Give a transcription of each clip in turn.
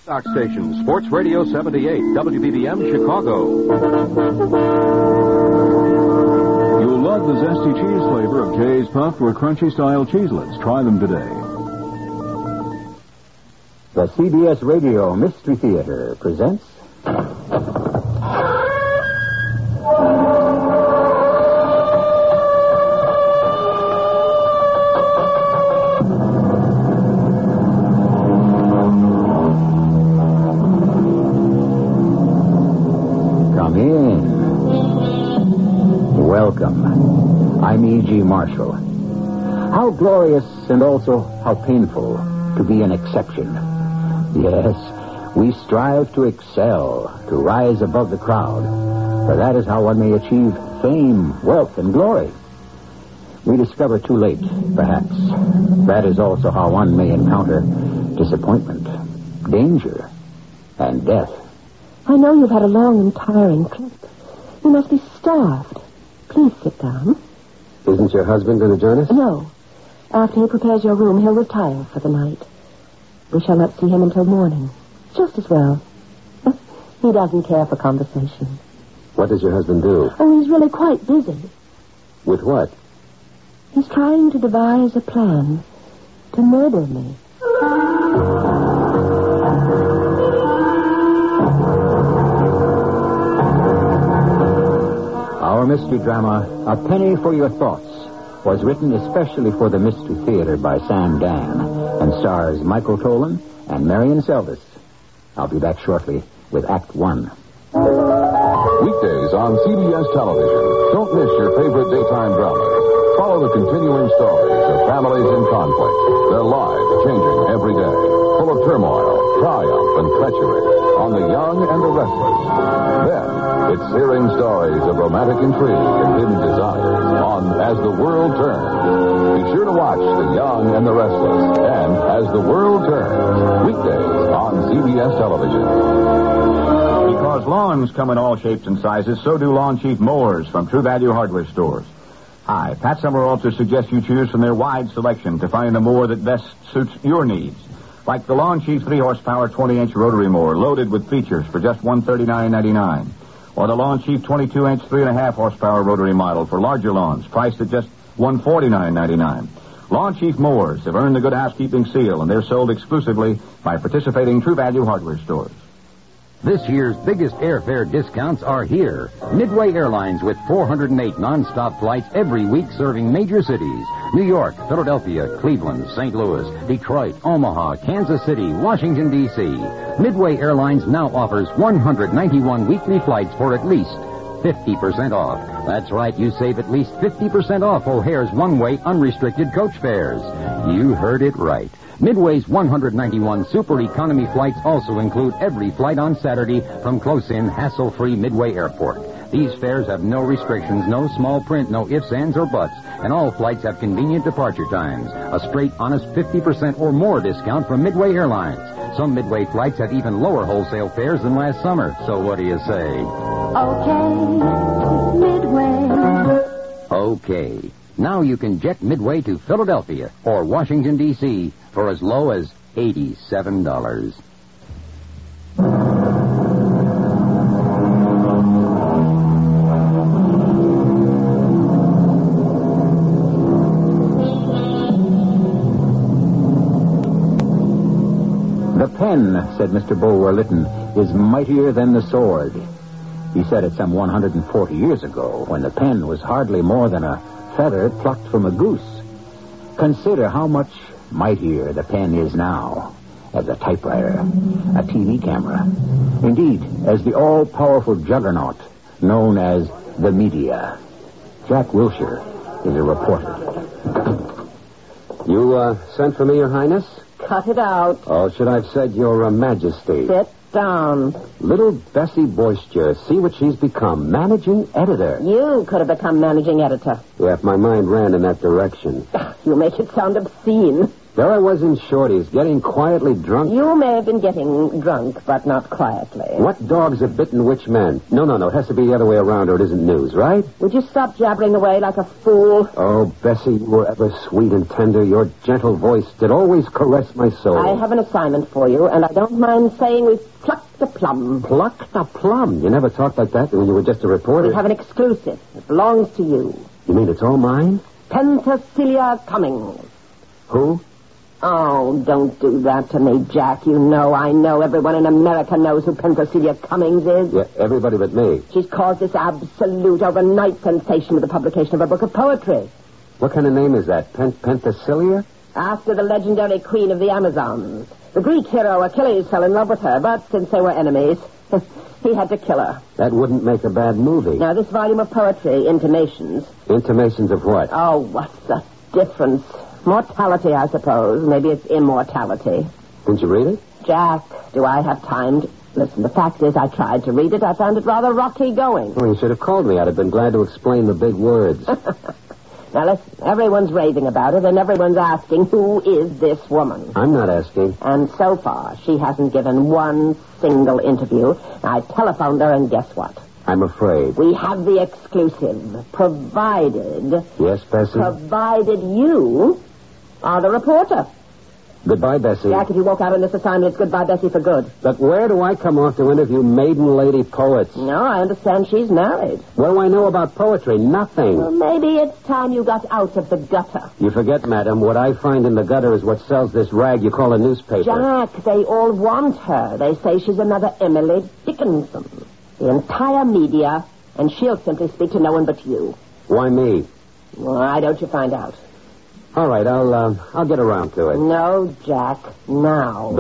Stock Station, Sports Radio 78, WBBM, Chicago. You'll love the zesty cheese flavor of Jay's Puffed or Crunchy-style cheeselets. Try them today. The CBS Radio Mystery Theater presents... Welcome. I'm E.G. Marshall. How glorious and also how painful to be an exception. Yes, we strive to excel, to rise above the crowd, for that is how one may achieve fame, wealth, and glory. We discover too late, perhaps, that is also how one may encounter disappointment, danger, and death. I know you've had a long and tiring trip. You must be starved. Please sit down. Isn't your husband going to join us? No. After he prepares your room, he'll retire for the night. We shall not see him until morning. Just as well. He doesn't care for conversation. What does your husband do? Oh, he's really quite busy. With what? He's trying to devise a plan to murder me. Our mystery drama, A Penny for Your Thoughts, was written especially for the Mystery Theater by Sam Dan and stars Michael Tolan and Marion Seldes. I'll be back shortly with Act One. Weekdays on CBS television. Don't miss your favorite daytime dramas. Follow the continuing stories of families in conflict. Their lives changing every day, full of turmoil, triumph, and treachery on The Young and the Restless. Then, it's searing stories of romantic intrigue and hidden desires on As the World Turns. Be sure to watch The Young and the Restless and As the World Turns, weekdays on CBS television. Because lawns come in all shapes and sizes, so do Lawn Chief mowers from True Value Hardware stores. Hi, Pat Summerall suggests you choose from their wide selection to find a mower that best suits your needs. Like the Lawn Chief 3-horsepower 20-inch rotary mower loaded with features for just $139.99. Or the Lawn Chief 22-inch 3.5-horsepower rotary model for larger lawns, priced at just $149.99. Lawn Chief mowers have earned the Good Housekeeping seal, and they're sold exclusively by participating True Value Hardware stores. This year's biggest airfare discounts are here. Midway Airlines with 408 nonstop flights every week serving major cities. New York, Philadelphia, Cleveland, St. Louis, Detroit, Omaha, Kansas City, Washington, D.C. Midway Airlines now offers 191 weekly flights for at least 50% off. That's right, you save at least 50% off O'Hare's one-way unrestricted coach fares. You heard it right. Midway's 191 super economy flights also include every flight on Saturday from close-in, hassle-free Midway Airport. These fares have no restrictions, no small print, no ifs, ands, or buts, and all flights have convenient departure times. A straight, honest 50% or more discount from Midway Airlines. Some Midway flights have even lower wholesale fares than last summer. So what do you say? Okay, Midway. Okay. Now you can jet Midway to Philadelphia or Washington, D.C. for as low as $87. The pen, said Mr. Bulwer Lytton, is mightier than the sword. He said it some 140 years ago, when the pen was hardly more than a feather plucked from a goose. Consider how much mightier the pen is now as a typewriter, a TV camera, indeed, as the all-powerful juggernaut known as the media. Jack Wilshire is a reporter. You sent for me, Your Highness? Cut it out. Or should I have said Your Majesty? Sit down. Little Bessie Boister, see what she's become. Managing editor. You could have become managing editor. Yeah, if my mind ran in that direction. You make it sound obscene. There I was in Shorty's, getting quietly drunk. You may have been getting drunk, but not quietly. What dogs have bitten which men? No. It has to be the other way around or it isn't news, right? Would you stop jabbering away like a fool? Oh, Bessie, you were ever sweet and tender. Your gentle voice did always caress my soul. I have an assignment for you, and I don't mind saying we've plucked a plum. Plucked a plum? You never talked like that when you were just a reporter. We have an exclusive. It belongs to you. You mean it's all mine? Penthesilea Cummings. Who? Oh, don't do that to me, Jack. I know everyone in America knows who Penthesilea Cummings is. Yeah, everybody but me. She's caused this absolute overnight sensation with the publication of a book of poetry. What kind of name is that? Penthesilea? After the legendary queen of the Amazons. The Greek hero Achilles fell in love with her, but since they were enemies, he had to kill her. That wouldn't make a bad movie. Now, this volume of poetry, Intimations. Intimations of what? Oh, what's the difference? Mortality, I suppose. Maybe it's immortality. Didn't you read it? Jack, do I have time to... Listen, the fact is I tried to read it. I found it rather rocky going. Well, you should have called me. I'd have been glad to explain the big words. Now, listen, everyone's raving about it, and everyone's asking, who is this woman? I'm not asking. And so far, she hasn't given one single interview. I telephoned her, and guess what? I'm afraid. We have the exclusive, provided... Yes, Bessie? Provided you are the reporter. Goodbye, Bessie. Jack, if you walk out on this assignment, it's goodbye, Bessie, for good. But where do I come off to interview maiden lady poets? No, I understand she's married. What do I know about poetry? Nothing. Well, maybe it's time you got out of the gutter. You forget, madam, what I find in the gutter is what sells this rag you call a newspaper. Jack, they all want her. They say she's another Emily Dickinson. The entire media, and she'll simply speak to no one but you. Why me? Why don't you find out? All right, I'll get around to it. No, Jack, now.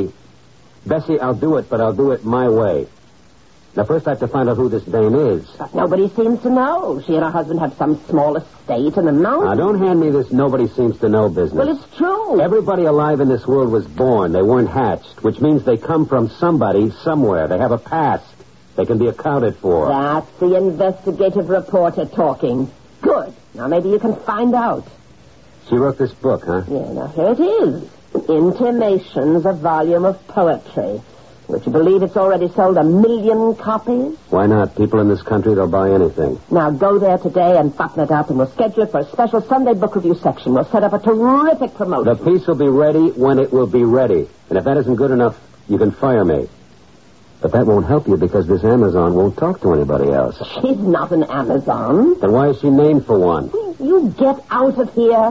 Bessie, I'll do it, but I'll do it my way. Now, first I have to find out who this dame is. But nobody seems to know. She and her husband have some small estate in the mountains. Now, don't hand me this nobody seems to know business. Well, it's true. Everybody alive in this world was born. They weren't hatched, which means they come from somebody, somewhere. They have a past. They can be accounted for. That's the investigative reporter talking. Good. Now, maybe you can find out. She wrote this book, huh? Yeah, now here it is. Intimations, a volume of poetry. Would you believe it's already sold 1 million copies? Why not? People in this country, they'll buy anything. Now go there today and button it up, and we'll schedule it for a special Sunday book review section. We'll set up a terrific promotion. The piece will be ready when it will be ready. And if that isn't good enough, you can fire me. But that won't help you because this Amazon won't talk to anybody else. She's not an Amazon. Then why is she named for one? You get out of here.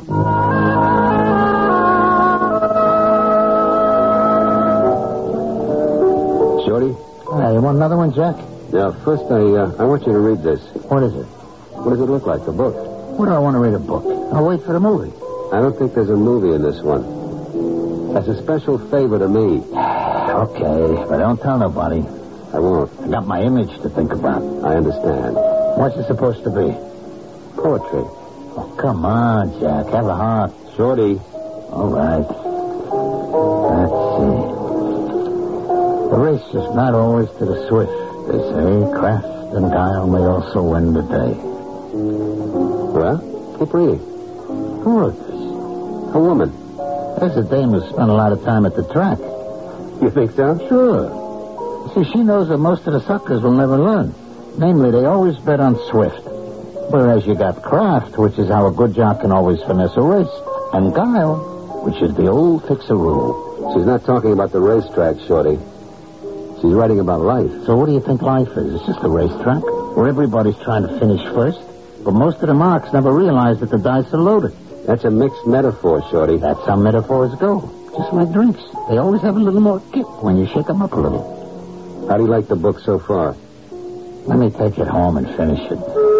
Shorty? You want another one, Jack? Now, first, I want you to read this. What is it? What does it look like, the book? What do I want to read a book? I'll wait for the movie. I don't think there's a movie in this one. That's a special favor to me. Okay, but don't tell nobody. I won't. I got my image to think about. I understand. What's it supposed to be? Poetry. Oh, come on, Jack. Have a heart. Shorty. All right. Let's see. The race is not always to the swift, they say. Craft and guile may also win the day. Well, keep reading. Who wrote this? A woman. There's a dame who spent a lot of time at the track. You think so? Sure. See, she knows that most of the suckers will never learn. Namely, they always bet on swift. Whereas you got craft, which is how a good jock can always finesse a race. And guile, which is the old fix-a-rule. She's not talking about the racetrack, Shorty. She's writing about life. So what do you think life is? It's just a racetrack where everybody's trying to finish first. But most of the marks never realize that the dice are loaded. That's a mixed metaphor, Shorty. That's how metaphors go. Just like drinks. They always have a little more kick when you shake them up a little. How do you like the book so far? Let me take it home and finish it.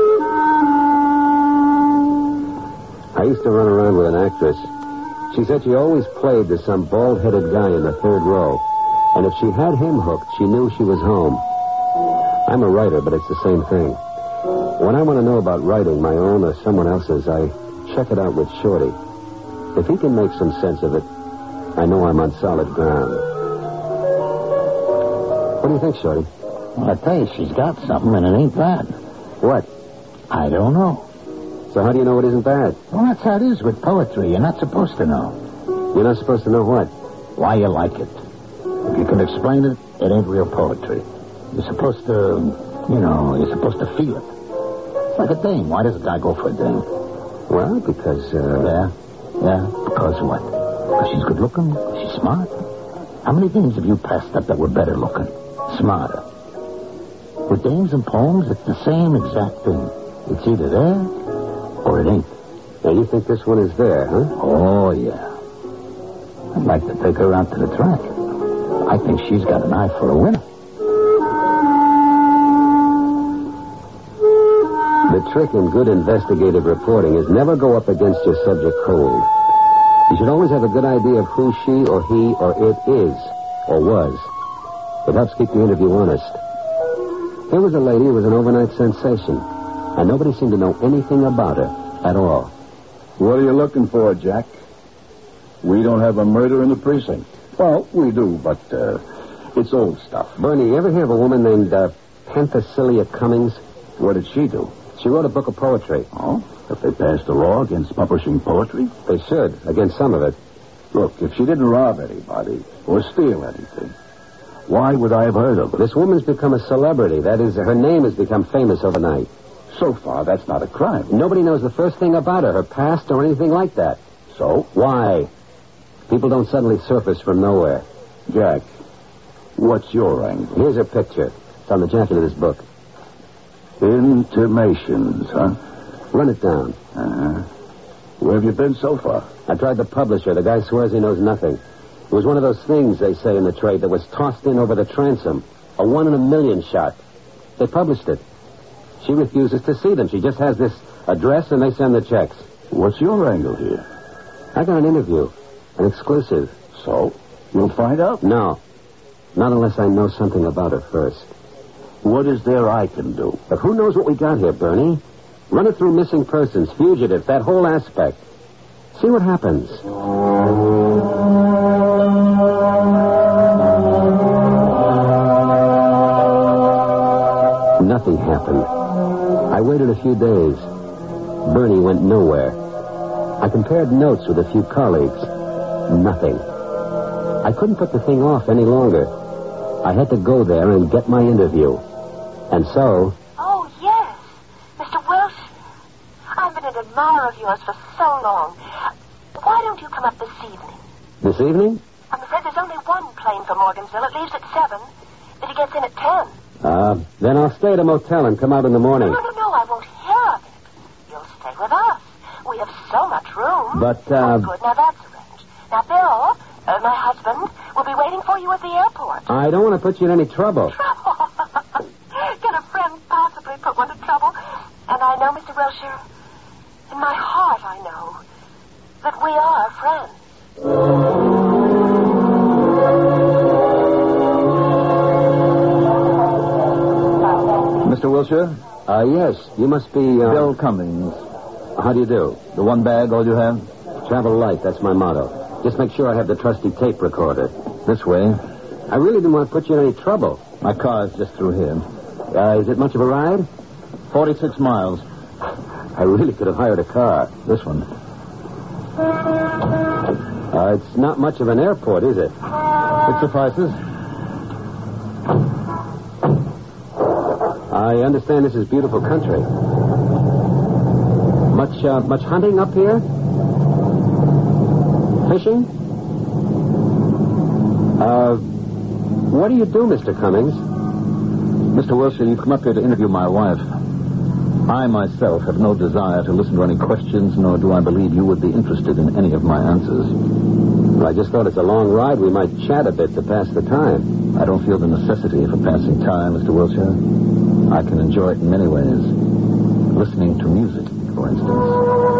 I used to run around with an actress. She said she always played to some bald-headed guy in the third row. And if she had him hooked, she knew she was home. I'm a writer, but it's the same thing. When I want to know about writing, my own or someone else's, I check it out with Shorty. If he can make some sense of it, I know I'm on solid ground. What do you think, Shorty? Well, I tell you, she's got something, and it ain't bad. What? I don't know. So how do you know it isn't bad? Well, that's how it is with poetry. You're not supposed to know. You're not supposed to know what? Why you like it. If you can explain it, it ain't real poetry. You're supposed to, you're supposed to feel it. It's like a dame. Why does a guy go for a dame? Well, because, Yeah, because what? Because she's good looking? She's smart? How many dames have you passed up that were better looking? Smarter? With dames and poems, it's the same exact thing. It's either there or it ain't. Now, you think this one is there, huh? Oh, yeah. I'd like to take her out to the track. I think she's got an eye for a winner. The trick in good investigative reporting is never go up against your subject cold. You should always have a good idea of who she or he or it is or was. It helps keep the interview honest. Here was a lady who was an overnight sensation, and nobody seemed to know anything about her at all. What are you looking for, Jack? We don't have a murder in the precinct. Well, we do, but it's old stuff. Bernie, you ever hear of a woman named Penthesilea Cummings? What did she do? She wrote a book of poetry. Oh? If they passed a law against publishing poetry? They should, against some of it. Look, if she didn't rob anybody or steal anything, why would I have heard of her? This woman's become a celebrity. That is, her name has become famous overnight. So far, that's not a crime. Nobody knows the first thing about her past, or anything like that. So? Why? People don't suddenly surface from nowhere. Jack, what's your angle? Here's her picture. It's on the jacket of this book. Intimations, huh? Run it down. Where have you been so far? I tried the publisher. The guy swears he knows nothing. It was one of those things, they say in the trade, that was tossed in over the transom. A 1 in a million shot. They published it. She refuses to see them. She just has this address, and they send the checks. What's your angle here? I got an interview. An exclusive. So? You'll find out? No. Not unless I know something about her first. What is there I can do? But who knows what we got here, Bernie? Run it through missing persons, fugitives, that whole aspect. See what happens. Nothing happened. I waited a few days. Bernie went nowhere. I compared notes with a few colleagues. Nothing. I couldn't put the thing off any longer. I had to go there and get my interview. And so... Oh, yes. Mr. Wilson. I've been an admirer of yours for so long. Why don't you come up this evening? This evening? I'm afraid there's only one plane for Morgansville. It leaves at 7. But he gets in at 10. Then I'll stay at a motel and come out in the morning. No, I won't hear of it. You'll stay with us. We have so much room. But, Oh, good. Now, that's arranged. Now, Bill, my husband, will be waiting for you at the airport. I don't want to put you in any trouble. Trouble? Can a friend possibly put one to trouble? And I know, Mr. Wilshire, in my heart I know that we are friends. Mr. Wilshire? Yes. You must be, Bill Cummings. How do you do? The one bag, all you have? Travel light, that's my motto. Just make sure I have the trusty tape recorder. This way. I really didn't want to put you in any trouble. My car's just through here. Is it much of a ride? 46 miles. I really could have hired a car. This one. It's not much of an airport, is it? It suffices. I understand this is beautiful country. Much hunting up here? Fishing? What do you do, Mr. Cummings? Mr. Wilshire, you've come up here to interview my wife. I myself have no desire to listen to any questions, nor do I believe you would be interested in any of my answers. Well, I just thought it's a long ride. We might chat a bit to pass the time. I don't feel the necessity for passing time, Mr. Wilshire. I can enjoy it in many ways. Listening to music, for instance.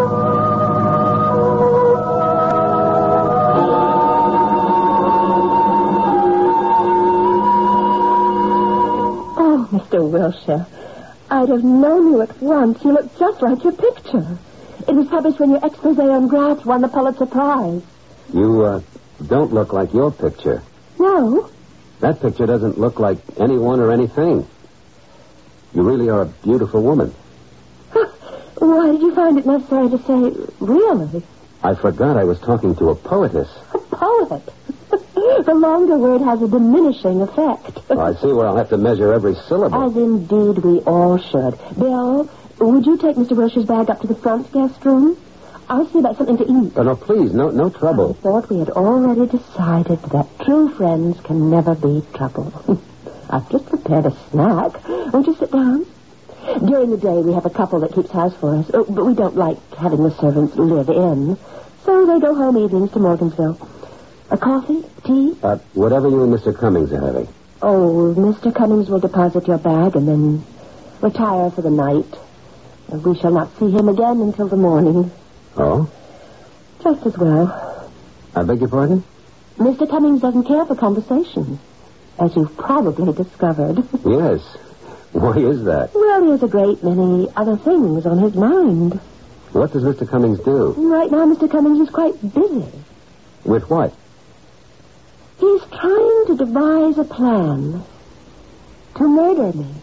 Mr. Wilshire, I'd have known you at once. You look just like your picture. It was published when your expose on graphs won the Pulitzer Prize. You, don't look like your picture. No? That picture doesn't look like anyone or anything. You really are a beautiful woman. Why did you find it necessary to say, really? I forgot I was talking to a poetess. A poet? The longer word has a diminishing effect. Oh, I see where I'll have to measure every syllable. As indeed we all should. Bill, would you take Mr. Wilshire's bag up to the front guest room? I'll see about something to eat. Oh, no, please, no trouble. I thought we had already decided that true friends can never be trouble. I've just prepared a snack. Won't you sit down? During the day, we have a couple that keeps house for us, but we don't like having the servants live in. So they go home evenings to Morgansville. A coffee? Tea? Whatever you and Mr. Cummings are having. Oh, Mr. Cummings will deposit your bag and then retire for the night. We shall not see him again until the morning. Oh? Just as well. I beg your pardon? Mr. Cummings doesn't care for conversation, as you've probably discovered. Yes. Why is that? Well, he has a great many other things on his mind. What does Mr. Cummings do? Right now, Mr. Cummings is quite busy. With what? He's trying to devise a plan to murder me.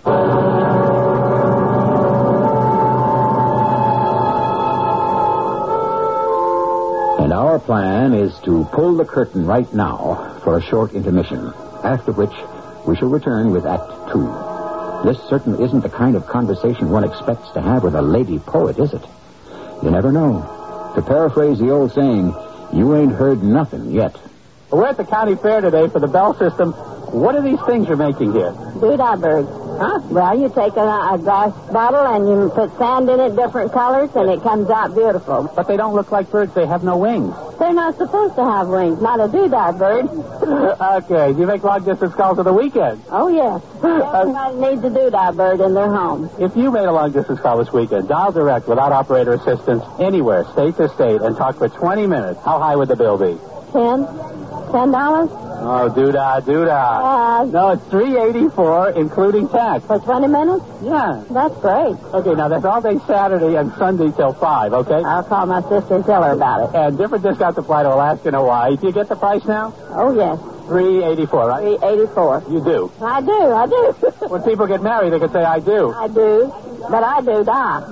And our plan is to pull the curtain right now for a short intermission, after which we shall return with Act 2. This certainly isn't the kind of conversation one expects to have with a lady poet, is it? You never know. To paraphrase the old saying, you ain't heard nothing yet. We're at the county fair today for the Bell System. What are these things you're making here? Doodah birds. Huh? Well, you take a glass bottle and you put sand in it, different colors, and it comes out beautiful. But they don't look like birds. They have no wings. They're not supposed to have wings. Not a doodah bird. Okay. Do you make long-distance calls on the weekend? Oh, yes. Everybody needs a doodah bird in their home. If you made a long-distance call this weekend, dial direct without operator assistance anywhere, state to state, and talk for 20 minutes, how high would the bill be? $10? Oh, doodah. No, it's $3.84, including tax. For 20 minutes? Yeah. That's great. Okay, now that's all day Saturday and Sunday till 5, okay? I'll call my sister and tell her about it. And different discounts apply to Alaska and Hawaii. Do you get the price now? Oh, yes. $3.84, right? $3.84. You do? I do. When people get married, they can say, I do. I do. But I do die.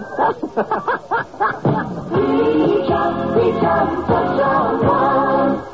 Reach up, touch your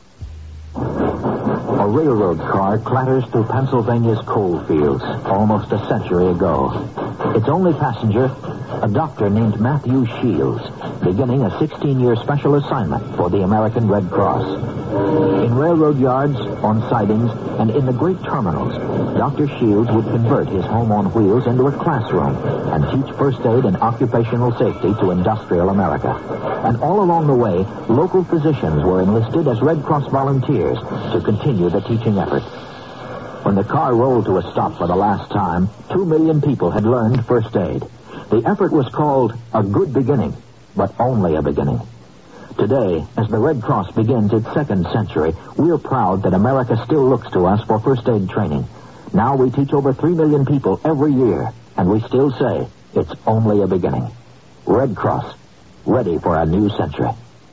A railroad car clatters through Pennsylvania's coal fields almost a century ago. Its only passenger, a doctor named Matthew Shields, beginning a 16-year special assignment for the American Red Cross. In railroad yards, on sidings, and in the great terminals, Dr. Shields would convert his home on wheels into a classroom and teach first aid and occupational safety to industrial America. And all along the way, local physicians were enlisted as Red Cross volunteers to continue the teaching effort. When the car rolled to a stop for the last time, 2 million people had learned first aid. The effort was called A Good Beginning, but only a beginning. Today, as the Red Cross begins its second century, we're proud that America still looks to us for first aid training. Now we teach over 3 million people every year, and we still say it's only a beginning. Red Cross, ready for a new century.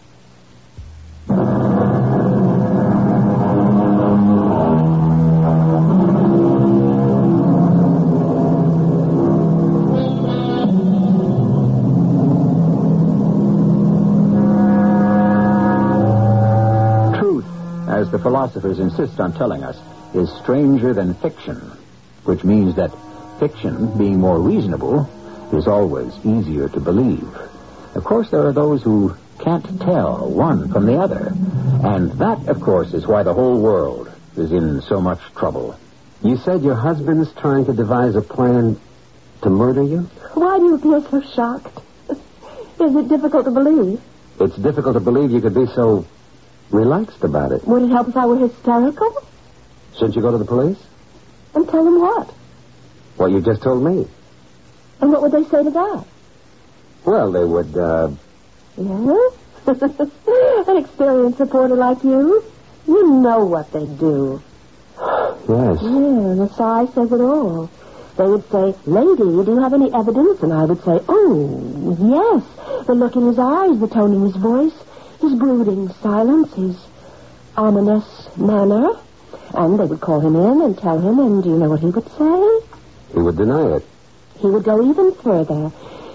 As the philosophers insist on telling us, is stranger than fiction, which means that fiction, being more reasonable, is always easier to believe. Of course, there are those who can't tell one from the other, and that, of course, is why the whole world is in so much trouble. You said your husband's trying to devise a plan to murder you? Why do you appear so shocked? Is it difficult to believe? It's difficult to believe you could be so relaxed about it. Would it help if I were hysterical? Shouldn't you go to the police? And tell them what? What you just told me. And what would they say to that? Well, they would, Yes? An experienced reporter like you? You know what they do. Yes. Yeah, the sigh says it all. They would say, "Lady, do you have any evidence?" And I would say, "Oh, yes." The look in his eyes, the tone in his voice, his brooding silence, his ominous manner. And they would call him in and tell him, and do you know what he would say? He would deny it. He would go even further.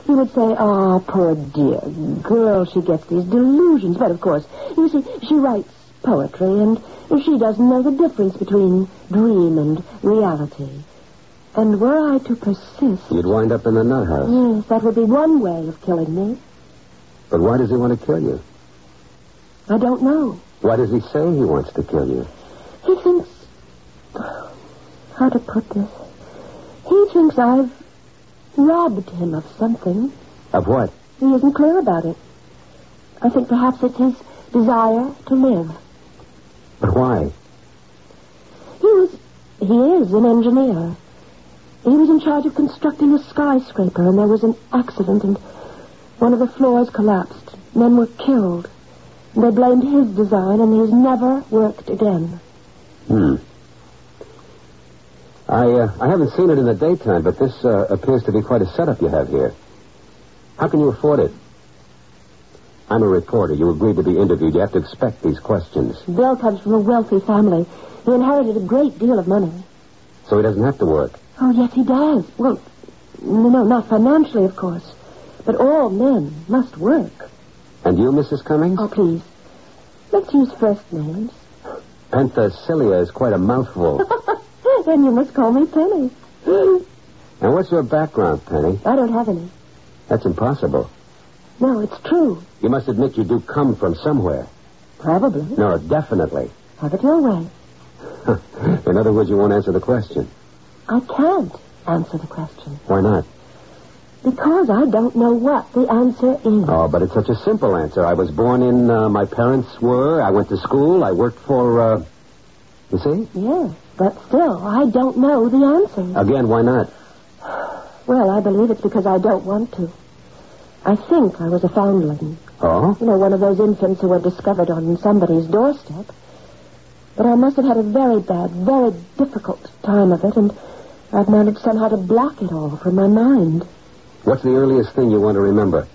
He would say, "Oh, poor dear girl, she gets these delusions." But, of course, you see, she writes poetry, and she doesn't know the difference between dream and reality. And were I to persist... You'd wind up in the nut house. Yes, that would be one way of killing me. But why does he want to kill you? I don't know. Why does he say he wants to kill you? He thinks... How to put this? He thinks I've robbed him of something. Of what? He isn't clear about it. I think perhaps it's his desire to live. But why? He is an engineer. He was in charge of constructing a skyscraper, and there was an accident, and one of the floors collapsed. Men were killed. And they blamed his design, and he's never worked again. I haven't seen it in the daytime, but this appears to be quite a setup you have here. How can you afford it? I'm a reporter. You agreed to be interviewed. You have to expect these questions. Bill comes from a wealthy family. He inherited a great deal of money. So he doesn't have to work. Oh, yes, he does. Well, no, not financially, of course. But all men must work. And you, Mrs. Cummings? Oh, please. Let's use first names. Penthesilea is quite a mouthful. Then you must call me Penny. And what's your background, Penny? I don't have any. That's impossible. No, it's true. You must admit you do come from somewhere. Probably. No, definitely. Have it your way. In other words, you won't answer the question. I can't answer the question. Why not? Because I don't know what the answer is. Oh, but it's such a simple answer. I was born in, my parents were, I went to school, I worked for, you see? Yes, but still, I don't know the answer. Again, why not? Well, I believe it's because I don't want to. I think I was a foundling. Oh? You know, one of those infants who were discovered on somebody's doorstep. But I must have had a very bad, very difficult time of it, and I've managed somehow to block it all from my mind. What's the earliest thing you want to remember?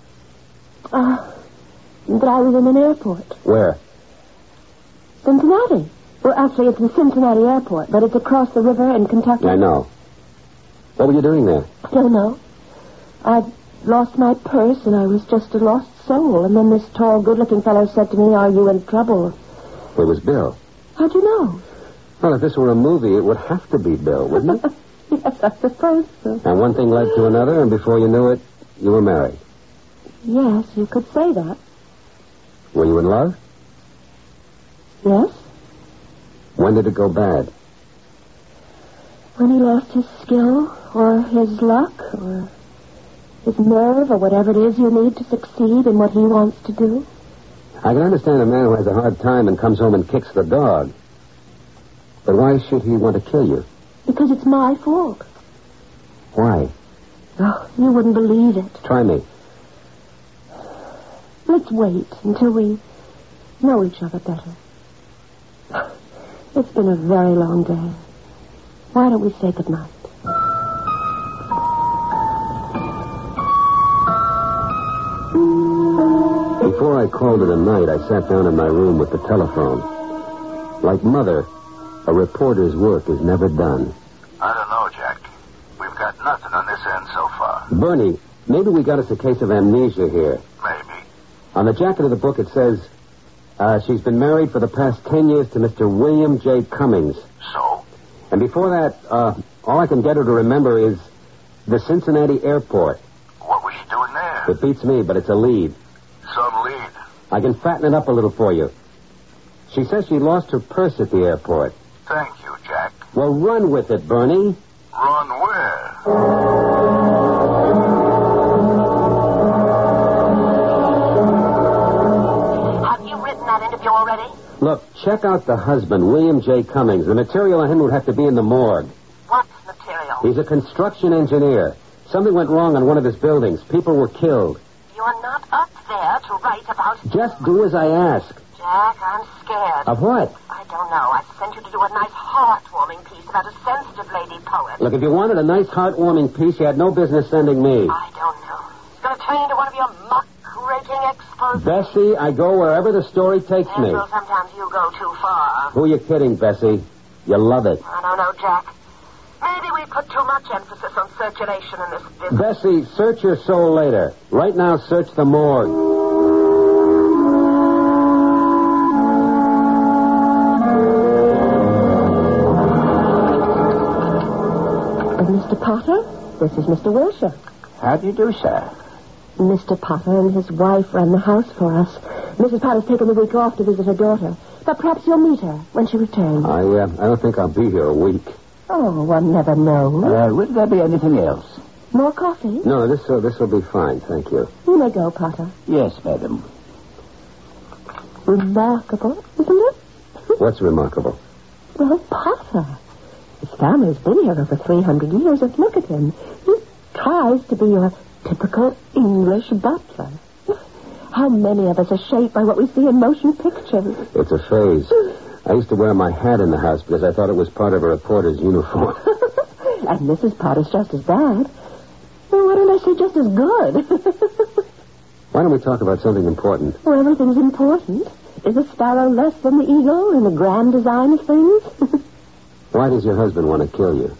That I was in an airport. Where? Cincinnati. Well, actually, it's the Cincinnati airport, but it's across the river in Kentucky. I know. What were you doing there? I don't know. I'd lost my purse, and I was just a lost soul. And then this tall, good-looking fellow said to me, "Are you in trouble?" It was Bill. How'd you know? Well, if this were a movie, it would have to be Bill, wouldn't it? Yes, I suppose so. And one thing led to another, and before you knew it, you were married. Yes, you could say that. Were you in love? Yes. When did it go bad? When he lost his skill, or his luck, or his nerve, or whatever it is you need to succeed in what he wants to do. I can understand a man who has a hard time and comes home and kicks the dog. But why should he want to kill you? Because it's my fault. Why? Oh, you wouldn't believe it. Try me. Let's wait until we know each other better. It's been a very long day. Why don't we say goodnight? Before I called it a night, I sat down in my room with the telephone. Like Mother, a reporter's work is never done. I don't know, Jack. We've got nothing on this end so far. Bernie, maybe we got us a case of amnesia here. Maybe. On the jacket of the book, it says, she's been married for the past 10 years to Mr. William J. Cummings. So? And before that, all I can get her to remember is the Cincinnati airport. What was she doing there? It beats me, but it's a lead. Some lead. I can fatten it up a little for you. She says she lost her purse at the airport. Thank you, Jack. Well, run with it, Bernie. Run where? Have you written that interview already? Look, check out the husband, William J. Cummings. The material on him would have to be in the morgue. What material? He's a construction engineer. Something went wrong on one of his buildings. People were killed. You're not up there to write about... Just do as I ask. Jack, I'm scared. Of what? I don't know. I sent you to do a nice heartwarming piece about a sensitive lady poet. Look, if you wanted a nice heartwarming piece, you had no business sending me. I don't know. It's going to turn into one of your muck-raking exposes. Bessie, I go wherever the story takes me. Well, sometimes you go too far. Who are you kidding, Bessie? You love it. I don't know, Jack. Maybe we put too much emphasis on circulation in this business. Bessie, search your soul later. Right now, search the morgue. Mr. Potter, this is Mr. Wilshire. How do you do, sir? Mr. Potter and his wife ran the house for us. Mrs. Potter's taken the week off to visit her daughter. But perhaps you'll meet her when she returns. I don't think I'll be here a week. Oh, one never knows. Would there be anything else? More coffee? No, this will be fine, thank you. You may go, Potter. Yes, madam. Remarkable, isn't it? What's remarkable? Well, Potter. His family's been here over 300 years, and look at him. He tries to be your typical English butler. How many of us are shaped by what we see in motion pictures? It's a phase. I used to wear my hat in the house because I thought it was part of a reporter's uniform. And Mrs. Potter's just as bad. Well, why don't I say just as good? Why don't we talk about something important? Well, everything's important. Is the sparrow less than the eagle in the grand design of things? Why does your husband want to kill you?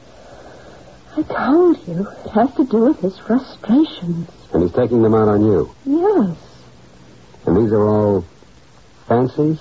I told you. It has to do with his frustrations. And he's taking them out on you? Yes. And these are all fancies?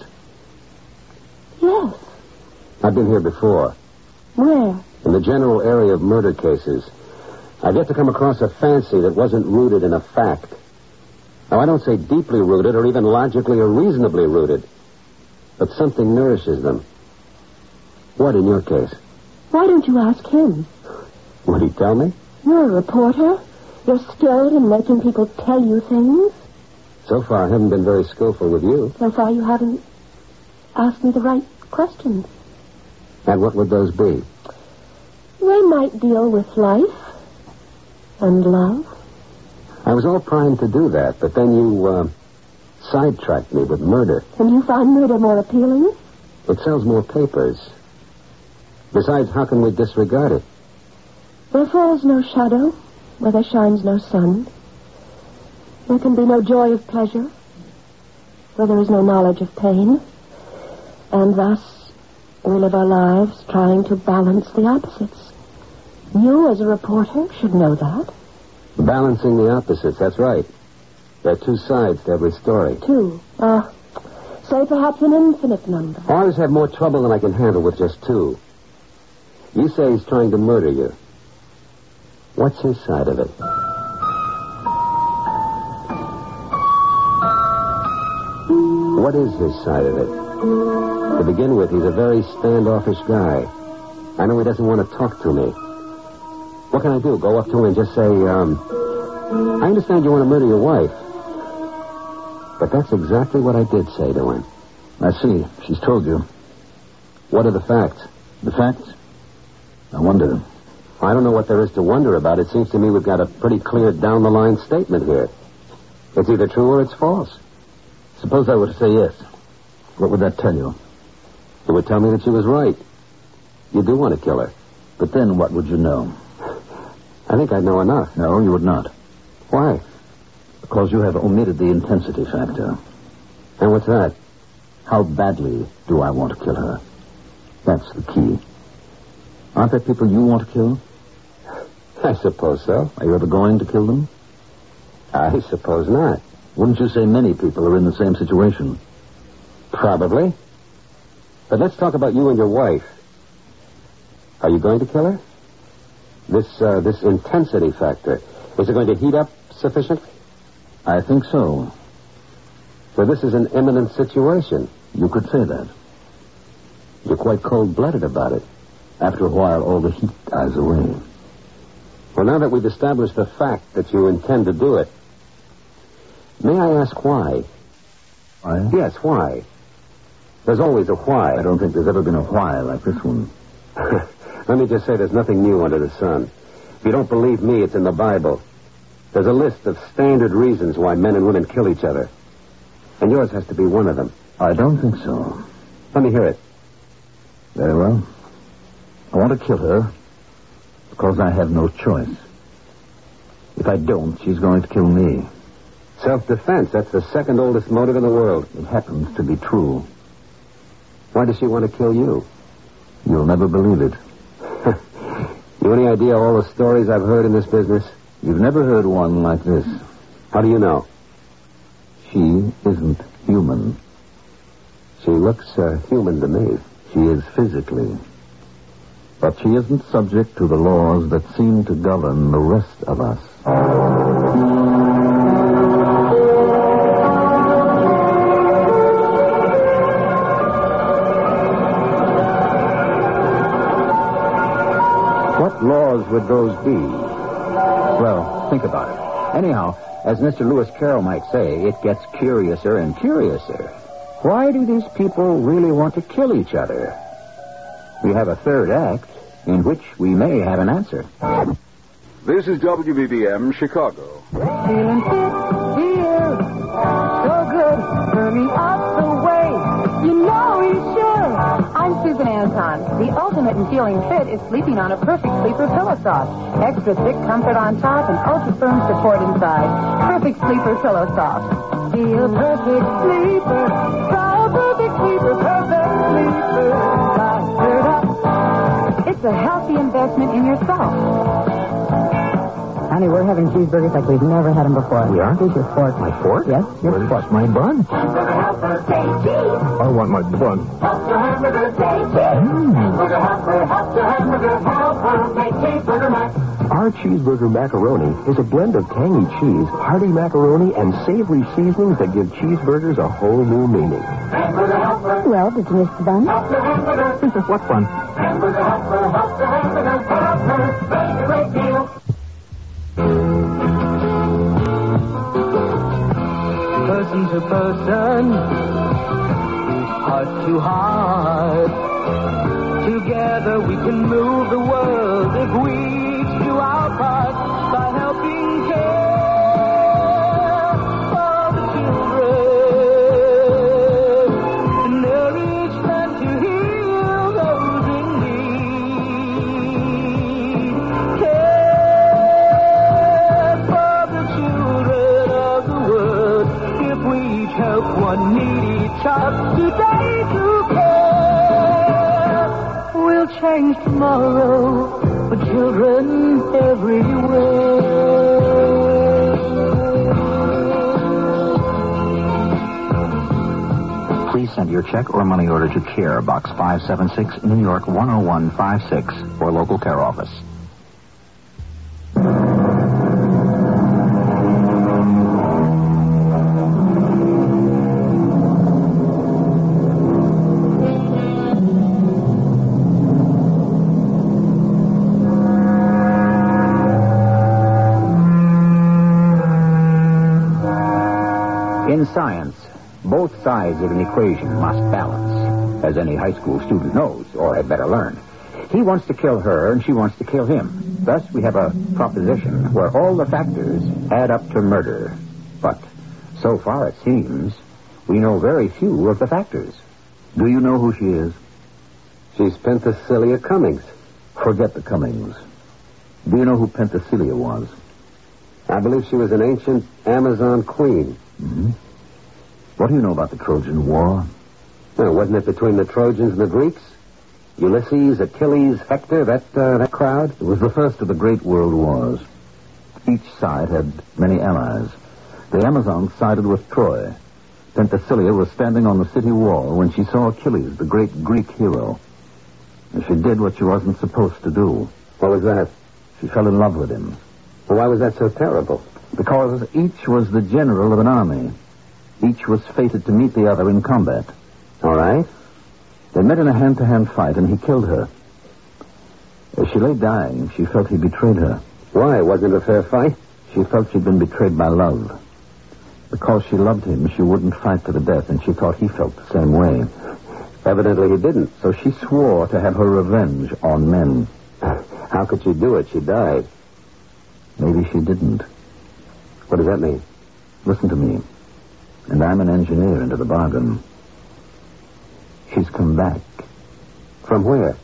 Yes. I've been here before. Where? In the general area of murder cases. I've yet to come across a fancy that wasn't rooted in a fact. Now, I don't say deeply rooted or even logically or reasonably rooted. But something nourishes them. What in your case? Why don't you ask him? Would he tell me? You're a reporter. You're skilled in making people tell you things. So far, I haven't been very skillful with you. So far, you haven't asked me the right questions. And what would those be? They might deal with life and love. I was all primed to do that, but then you sidetracked me with murder. And you find murder more appealing? It sells more papers. Besides, how can we disregard it? There falls no shadow where there shines no sun. There can be no joy of pleasure where there is no knowledge of pain. And thus, we live our lives trying to balance the opposites. You, as a reporter, should know that. Balancing the opposites, that's right. There are two sides to every story. Two. Say perhaps an infinite number. I always have more trouble than I can handle with just two. You say he's trying to murder you. What's his side of it? What is his side of it? To begin with, he's a very standoffish guy. I know he doesn't want to talk to me. What can I do? Go up to him and just say, I understand you want to murder your wife. But that's exactly what I did say to him. I see. She's told you. What are the facts? The facts? I wonder. I don't know what there is to wonder about. It seems to me we've got a pretty clear down-the-line statement here. It's either true or it's false. Suppose I were to say yes. What would that tell you? It would tell me that she was right. You do want to kill her. But then what would you know? I think I'd know enough. No, you would not. Why? Because you have omitted the intensity factor. And what's that? How badly do I want to kill her? That's the key. Aren't there people you want to kill? I suppose so. Are you ever going to kill them? I suppose not. Wouldn't you say many people are in the same situation? Probably. But let's talk about you and your wife. Are you going to kill her? This intensity factor, is it going to heat up sufficiently? I think so. So this is an imminent situation. You could say that. You're quite cold-blooded about it. After a while, all the heat dies away. Well, now that we've established the fact that you intend to do it, may I ask why? Why? Yes, why? There's always a why. I don't think there's ever been a why like this one. Let me just say there's nothing new under the sun. If you don't believe me, it's in the Bible. There's a list of standard reasons why men and women kill each other. And yours has to be one of them. I don't think so. Let me hear it. Very well. I want to kill her because I have no choice. If I don't, she's going to kill me. Self-defense, that's the second oldest motive in the world. It happens to be true. Why does she want to kill you? You'll never believe it. You any idea all the stories I've heard in this business? You've never heard one like this. How do you know? She isn't human. She looks human to me. She is physically. But she isn't subject to the laws that seem to govern the rest of us. What laws would those be? Well, think about it. Anyhow, as Mr. Lewis Carroll might say, it gets curiouser and curiouser. Why do these people really want to kill each other? We have a third act in which we may have an answer. This is WBBM Chicago. Feeling fit here, so good, burning up the way. You know he should. I'm Susan Anton. The ultimate in feeling fit is sleeping on a perfect sleeper pillow soft. Extra thick comfort on top and ultra firm support inside. Perfect sleeper pillow soft. Be a perfect sleeper. Try a perfect sleeper, perfect sleeper. It's a healthy investment in yourself. Honey, we're having cheeseburgers like we've never had them before. We are? Here's your fork. My fork? Yes, your fork. Where's my bun? Hamburger helper, say cheese. I want my bun. Help your hamburger, say cheese. Hamburger helper, help your hamburger helper, make cheeseburger mac. Our cheeseburger macaroni is a blend of tangy cheese, hearty macaroni, and savory seasonings that give cheeseburgers a whole new meaning. Hamburger helper. Well, did you miss the bun? Help your hamburger. What fun? Hamburger helper, help your hamburger helper, make a great deal. Person to person, heart to heart. Together we can move the world if we each do our part by helping care for the children, to nourish and to heal those in need. Care for the children of the world. If we each help one needy child today to care, we'll change tomorrow for children everywhere. Please send your check or money order to CARE, Box 576, New York 10156, or local care office. In science, both sides of an equation must balance, as any high school student knows, or had better learn. He wants to kill her, and she wants to kill him. Thus, we have a proposition where all the factors add up to murder. But, so far it seems, we know very few of the factors. Do you know who she is? She's Penthesilea Cummings. Forget the Cummings. Do you know who Penthesilea was? I believe she was an ancient Amazon queen. Mm-hmm. What do you know about the Trojan War? Well, wasn't it between the Trojans and the Greeks? Ulysses, Achilles, Hector, that crowd? It was the first of the great world wars. Each side had many allies. The Amazons sided with Troy. Penthesilea was standing on the city wall when she saw Achilles, the great Greek hero. And she did what she wasn't supposed to do. What was that? She fell in love with him. Well, why was that so terrible? Because each was the general of an army. Each was fated to meet the other in combat. All right. They met in a hand-to-hand fight, and he killed her. As she lay dying, she felt he betrayed her. Why? Wasn't it a fair fight? She felt she'd been betrayed by love. Because she loved him, she wouldn't fight to the death, and she thought he felt the same way. Evidently he didn't. So she swore to have her revenge on men. How could she do it? She died. Maybe she didn't. What does that mean? Listen to me. And I'm an engineer into the bargain. She's come back. From where?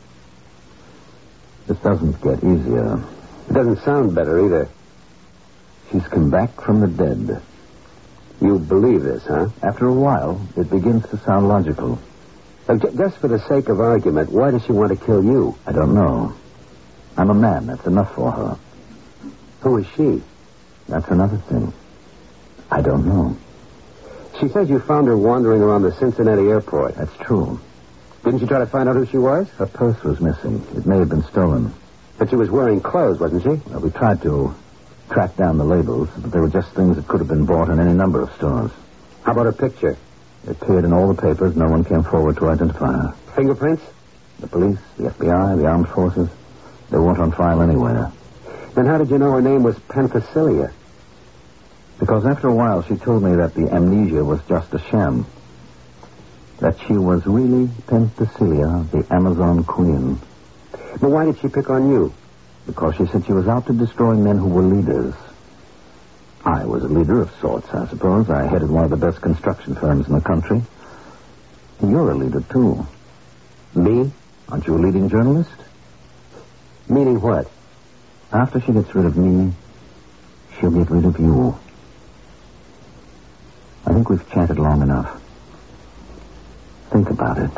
This doesn't get easier. It doesn't sound better either. She's come back from the dead. You believe this, huh? After a while, it begins to sound logical. Just for the sake of argument, why does she want to kill you? I don't know. I'm a man. That's enough for her. Who is she? That's another thing. I don't know. She says you found her wandering around the Cincinnati airport. That's true. Didn't you try to find out who she was? Her purse was missing. It may have been stolen. But she was wearing clothes, wasn't she? Well, we tried to track down the labels, but they were just things that could have been bought in any number of stores. How about her picture? It appeared in all the papers. No one came forward to identify her. Fingerprints? The police, the FBI, the armed forces, they weren't on file anywhere. Then how did you know her name was Penthesilea? Because after a while she told me that the amnesia was just a sham. That she was really Penthesilea, the Amazon Queen. But why did she pick on you? Because she said she was out to destroy men who were leaders. I was a leader of sorts, I suppose. I headed one of the best construction firms in the country. You're a leader, too. Me? Aren't you a leading journalist? Meaning what? After she gets rid of me, she'll get rid of you. I think we've chatted long enough. Think about it.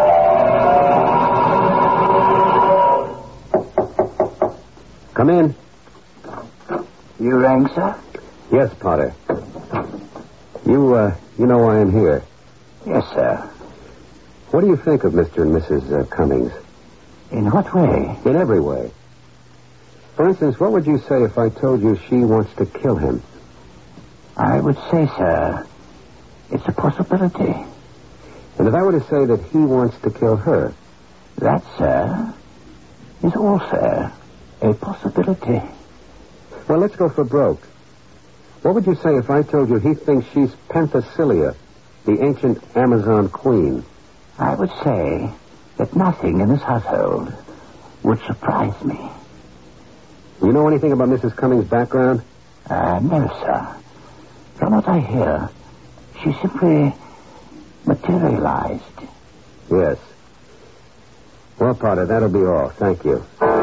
Come in. You rang, sir? Yes, Potter. You know why I'm here. Yes, sir. What do you think of Mr. and Mrs. Cummings? In what way? In every way. For instance, what would you say if I told you she wants to kill him? I would say, sir, it's a possibility. And if I were to say that he wants to kill her? That, sir, is also a possibility. Well, let's go for broke. What would you say if I told you he thinks she's Penthesilea, the ancient Amazon queen? I would say that nothing in this household would surprise me. You know anything about Mrs. Cummings' background? No, sir. From what I hear, she simply materialized. Yes. Well, Potter, that'll be all. Thank you.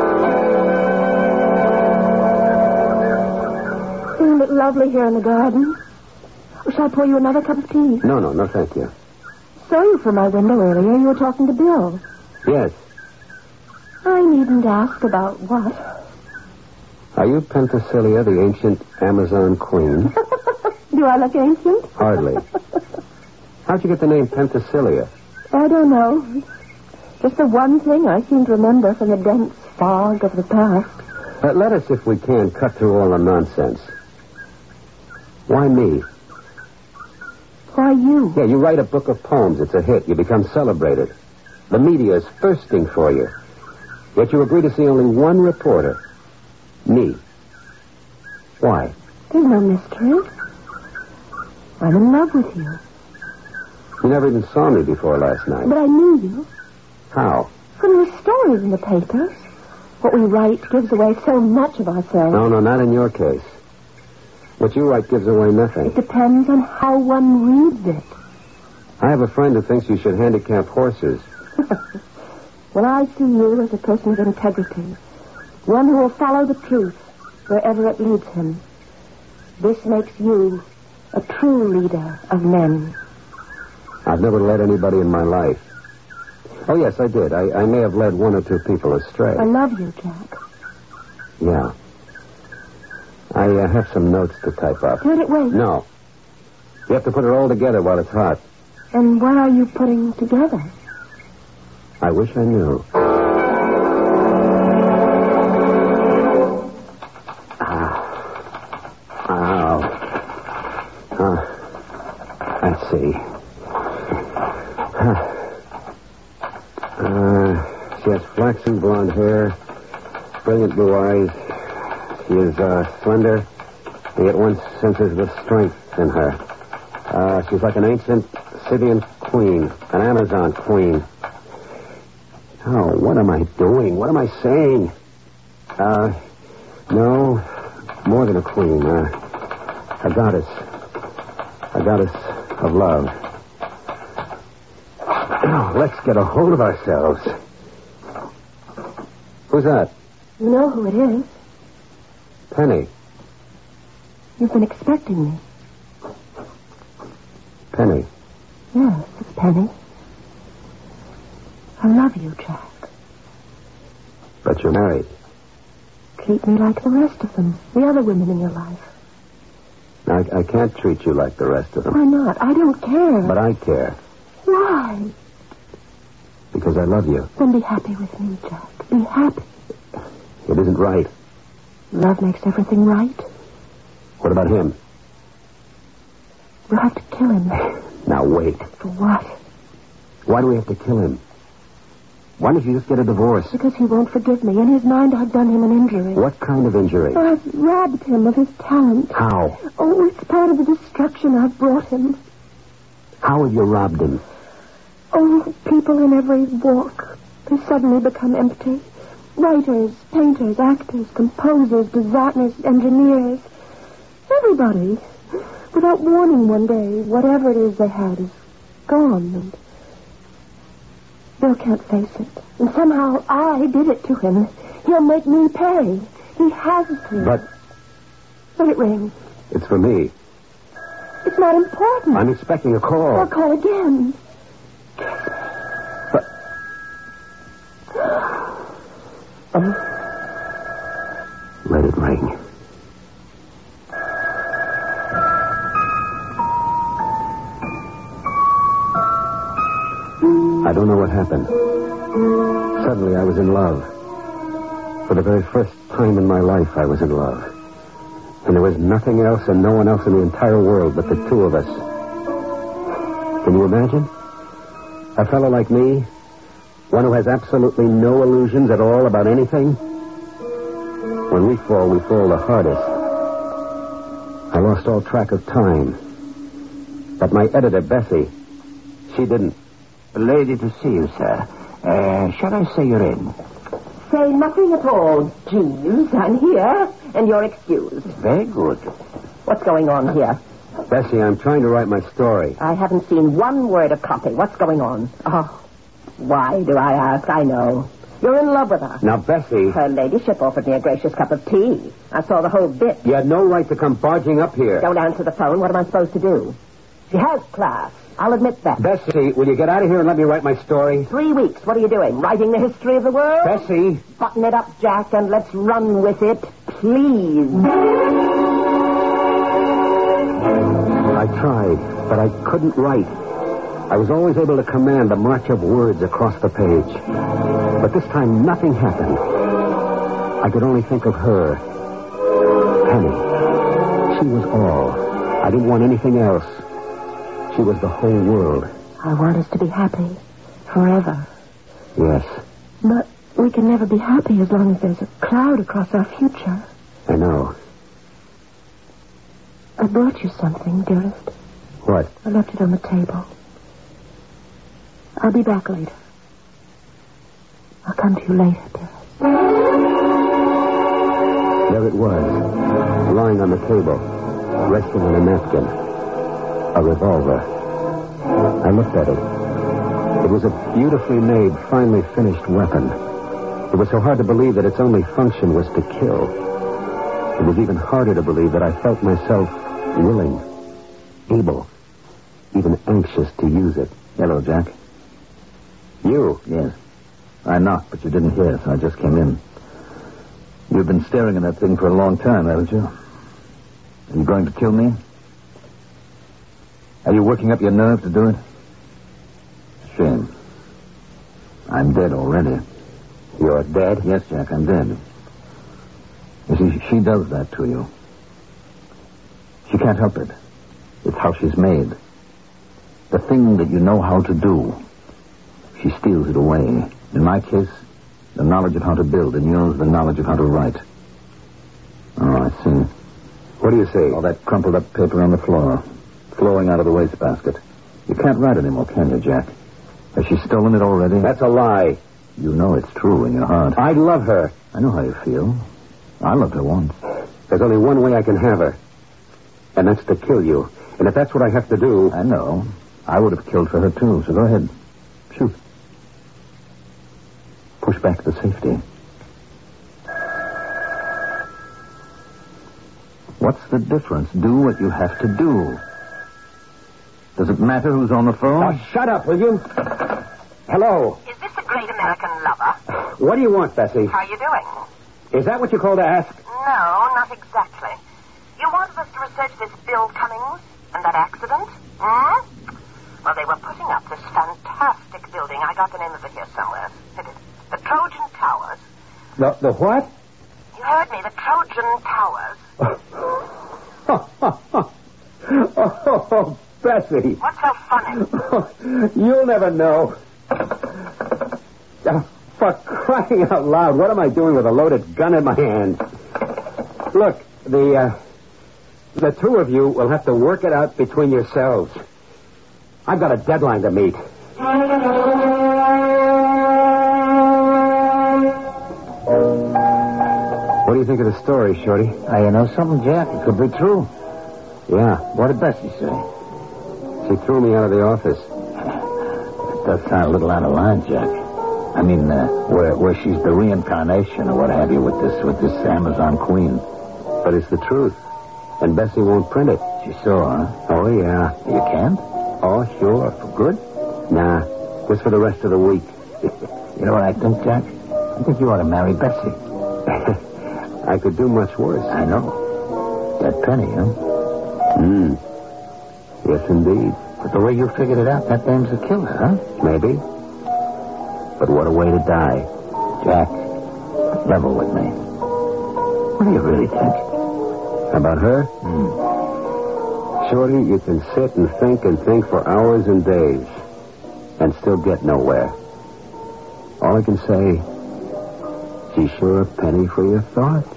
Isn't it lovely here in the garden? Shall I pour you another cup of tea? No, thank you. Saw you from my window earlier. You were talking to Bill. Yes. I needn't ask about what. Are you Penthesilea, the ancient Amazon queen? Do I look ancient? Hardly. How'd you get the name Penthesilea? I don't know. Just the one thing I seem to remember from the dense fog of the past. Let us, if we can, cut through all the nonsense. Why me? Why you? Yeah, you write a book of poems. It's a hit. You become celebrated. The media is thirsting for you. Yet you agree to see only one reporter. Me. Why? There's no mystery. I'm in love with you. You never even saw me before last night. But I knew you. How? From the stories in the papers. What we write gives away so much of ourselves. No, not in your case. What you write gives away nothing. It depends on how one reads it. I have a friend who thinks you should handicap horses. Well, I see you as a person of integrity. One who will follow the truth wherever it leads him. This makes you a true leader of men. I've never led anybody in my life. Oh, yes, I did. I may have led one or two people astray. I love you, Jack. Yeah. I have some notes to type up. Can't it wait? No. You have to put it all together while it's hot. And what are you putting together? I wish I knew. Let's see. She has flaxen blonde hair, brilliant blue eyes. She is slender, and yet one senses the strength in her. She's like an ancient Scythian queen, an Amazon queen. Oh, what am I doing? What am I saying? No, more than a queen. A goddess. A goddess of love. Now, let's get a hold of ourselves. Who's that? You know who it is. Penny. You've been expecting me. Penny. Yes, it's Penny. I love you, Jack. But you're married. treat me like the rest of them, the other women in your life. I can't treat you like the rest of them. Why not? I don't care. But I care. Why? Because I love you. Then be happy with me, Jack. Be happy. It isn't right. Love makes everything right. What about him? We'll have to kill him. Now, wait. For what? Why do we have to kill him? Why don't you just get a divorce? Because he won't forgive me. In his mind, I've done him an injury. What kind of injury? I've robbed him of his talent. How? Oh, it's part of the destruction I've brought him. How have you robbed him? Oh, people in every walk. They suddenly become empty. Writers, painters, actors, composers, designers, engineers. Everybody. Without warning one day, whatever it is they had is gone. And Bill can't face it. And somehow I did it to him. He'll make me pay. He has to. But... Let it ring. It's for me. It's not important. I'm expecting a call. I'll call again. But... Let it ring. I don't know what happened. Suddenly I was in love. For the very first time in my life, I was in love. And there was nothing else and no one else in the entire world but the two of us. Can you imagine? A fellow like me, one who has absolutely no illusions at all about anything. When we fall the hardest. I lost all track of time. But my editor, Bessie, she didn't. A lady to see you, sir. Shall I say you're in? Say nothing at all, Jeeves. I'm here, and you're excused. Very good. What's going on here? Bessie, I'm trying to write my story. I haven't seen one word of copy. What's going on? Oh, why do I ask? I know. You're in love with her. Now, Bessie... Her ladyship offered me a gracious cup of tea. I saw the whole bit. You had no right to come barging up here. Don't answer the phone. What am I supposed to do? She has class. I'll admit that. Bessie, will you get out of here and let me write my story? 3 weeks. What are you doing? Writing the history of the world? Bessie! Button it up, Jack, and let's run with it. Please. I tried, but I couldn't write. I was always able to command the march of words across the page. But this time, nothing happened. I could only think of her. Penny. She was all. I didn't want anything else. She was the whole world. I want us to be happy. Forever. Yes. But we can never be happy as long as there's a cloud across our future. I know. I brought you something, dearest. What? I left it on the table. I'll be back later. I'll come to you later, dearest. There it was, lying on the table, resting on a napkin. A revolver. I looked at it. It was a beautifully made, finely finished weapon. It was so hard to believe that its only function was to kill. It was even harder to believe that I felt myself willing, able, even anxious to use it. Hello, Jack. You? Yes. I knocked, but you didn't hear, so I just came in. You've been staring at that thing for a long time, haven't you? Are you going to kill me? Are you working up your nerve to do it? Shame. I'm dead already. You're dead? Yes, Jack, I'm dead. You see, she does that to you. She can't help it. It's how she's made. The thing that you know how to do, she steals it away. In my case, the knowledge of how to build. In yours, the knowledge of how to write. Oh, I see. What do you see? All that crumpled up paper on the floor. Flowing out of the wastebasket. You can't write anymore, can you, Jack? Has she stolen it already? That's a lie. You know it's true in your heart. I love her. I know how you feel. I loved her once. There's only one way I can have her. And that's to kill you. And if that's what I have to do... I know. I would have killed for her, too. So go ahead. Shoot. Push back the safety. What's the difference? Do what you have to do. Does it matter who's on the phone? Now, shut up, will you? Hello. Is this the great American lover? What do you want, Bessie? How are you doing? Is that what you called to ask? No, not exactly. You wanted us to research this Bill Cummings and that accident? Hmm? Well, they were putting up this fantastic building. I got the name of it here somewhere. It is the Trojan Towers. The what? You heard me, the Trojan Towers. Oh, Bessie. What's so funny? You'll never know. For crying out loud, what am I doing with a loaded gun in my hand? Look, the two of you will have to work it out between yourselves. I've got a deadline to meet. What do you think of the story, Shorty? You know something, Jack? It could be true. Yeah. What did Bessie say? She threw me out of the office. That does sound a little out of line, Jack. I mean, where she's the reincarnation or what have you with this Amazon queen. But it's the truth. And Bessie won't print it. She's sure, huh? Oh, yeah. You can't? Oh, sure. For good? Nah. Just for the rest of the week. You know what I think, Jack? I think you ought to marry Bessie. I could do much worse. I know. That Penny, huh? Yes, indeed. But the way you figured it out, that dame's a killer, huh? Maybe. But what a way to die. Jack, level with me. What do you really think? About her? Shorty, you can sit and think for hours and days and still get nowhere. All I can say, she's sure a penny for your thoughts.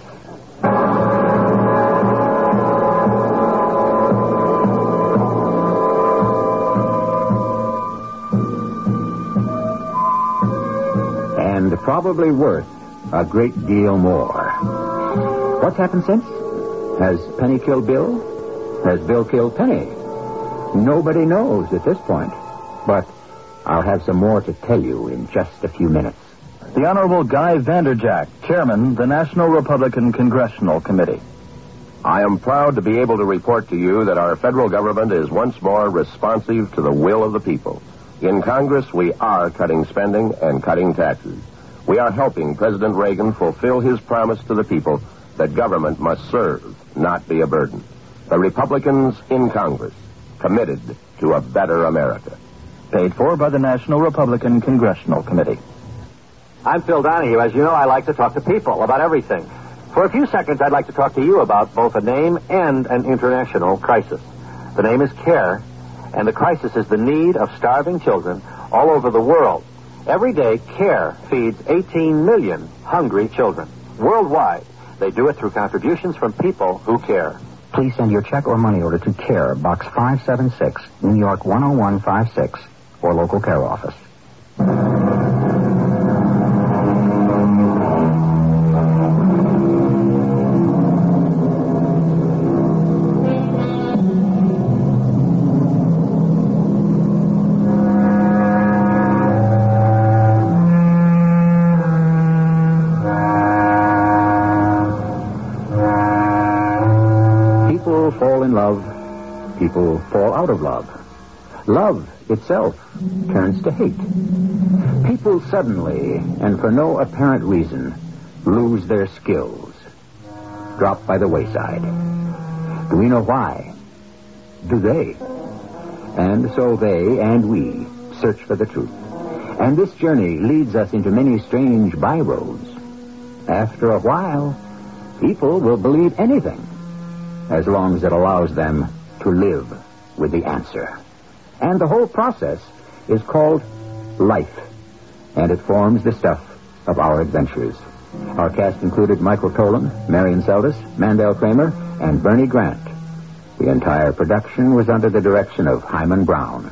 And probably worth a great deal more. What's happened since? Has Penny killed Bill? Has Bill killed Penny? Nobody knows at this point. But I'll have some more to tell you in just a few minutes. The Honorable Guy Vanderjack, Chairman, the National Republican Congressional Committee. I am proud to be able to report to you that our federal government is once more responsive to the will of the people. In Congress, we are cutting spending and cutting taxes. We are helping President Reagan fulfill his promise to the people that government must serve, not be a burden. The Republicans in Congress, committed to a better America. Paid for by the National Republican Congressional Committee. I'm Phil Donahue. As you know, I like to talk to people about everything. For a few seconds, I'd like to talk to you about both a name and an international crisis. The name is CARE, and the crisis is the need of starving children all over the world. Every day, CARE feeds 18 million hungry children. Worldwide, they do it through contributions from people who care. Please send your check or money order to CARE, Box 576, New York 10156, or local CARE office. People fall out of love. Love itself turns to hate. People suddenly, and for no apparent reason, lose their skills, drop by the wayside. Do we know why? Do they? And so they and we search for the truth. And this journey leads us into many strange byroads. After a while, people will believe anything, as long as it allows them to live with the answer. And the whole process is called life, and it forms the stuff of our adventures. Our cast included Michael Tolan, Marion Seldes, Mandel Kramer, and Bernie Grant. The entire production was under the direction of Hyman Brown.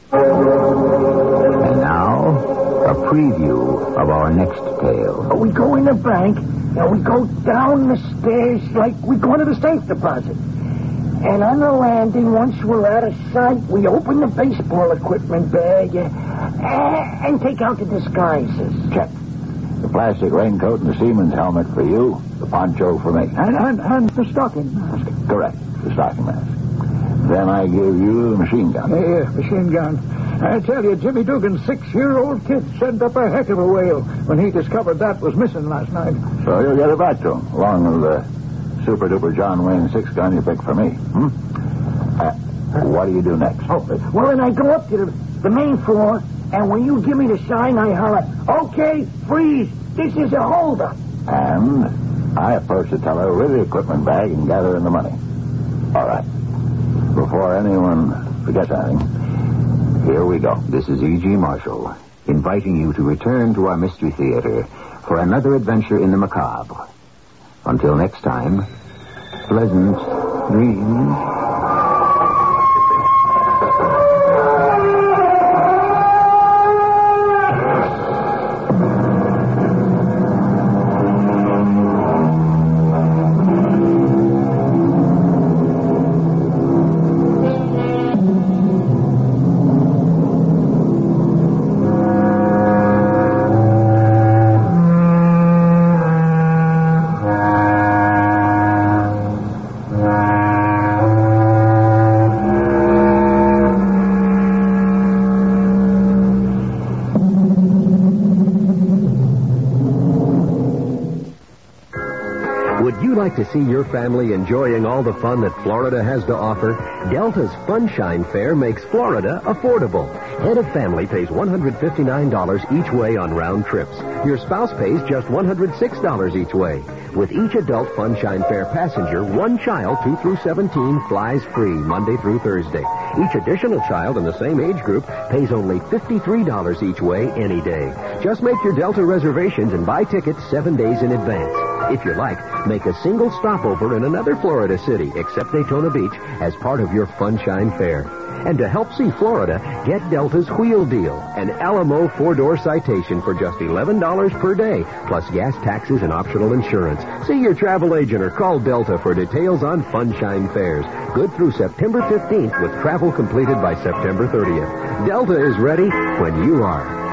And now, a preview of our next tale. We go in the bank, and we go down the stairs like we go into the safe deposit. And on the landing, once we're out of sight, we open the baseball equipment bag and take out the disguises. Check. The plastic raincoat and the seaman's helmet for you, the poncho for me. And the stocking mask. Correct, the stocking mask. Then I give you the machine gun. Yeah, machine gun. I tell you, Jimmy Dugan's 6-year-old kid sent up a heck of a wail when he discovered that was missing last night. So you'll get it back to him, along with the super-duper John Wayne 6-gun you picked for me. What do you do next? Oh, well, then I go up to the main floor, and when you give me the sign, I holler, "Okay, freeze, this is a holdup." And I approach the teller with the equipment bag and gather in the money. All right. Before anyone forgets anything, here we go. This is E.G. Marshall, inviting you to return to our Mystery Theater for another adventure in the macabre. Until next time, pleasant dreams. To see your family enjoying all the fun that Florida has to offer, Delta's Funshine Fare makes Florida affordable. Head of family pays $159 each way on round trips. Your spouse pays just $106 each way. With each adult Funshine Fare passenger, one child 2 through 17 flies free Monday through Thursday. Each additional child in the same age group pays only $53 each way any day. Just make your Delta reservations and buy tickets 7 days in advance. If you like, make a single stopover in another Florida city except Daytona Beach as part of your Funshine Fare. And to help see Florida, get Delta's Wheel Deal, an Alamo 4-door Citation for just $11 per day, plus gas, taxes, and optional insurance. See your travel agent or call Delta for details on Funshine Fares. Good through September 15th with travel completed by September 30th. Delta is ready when you are.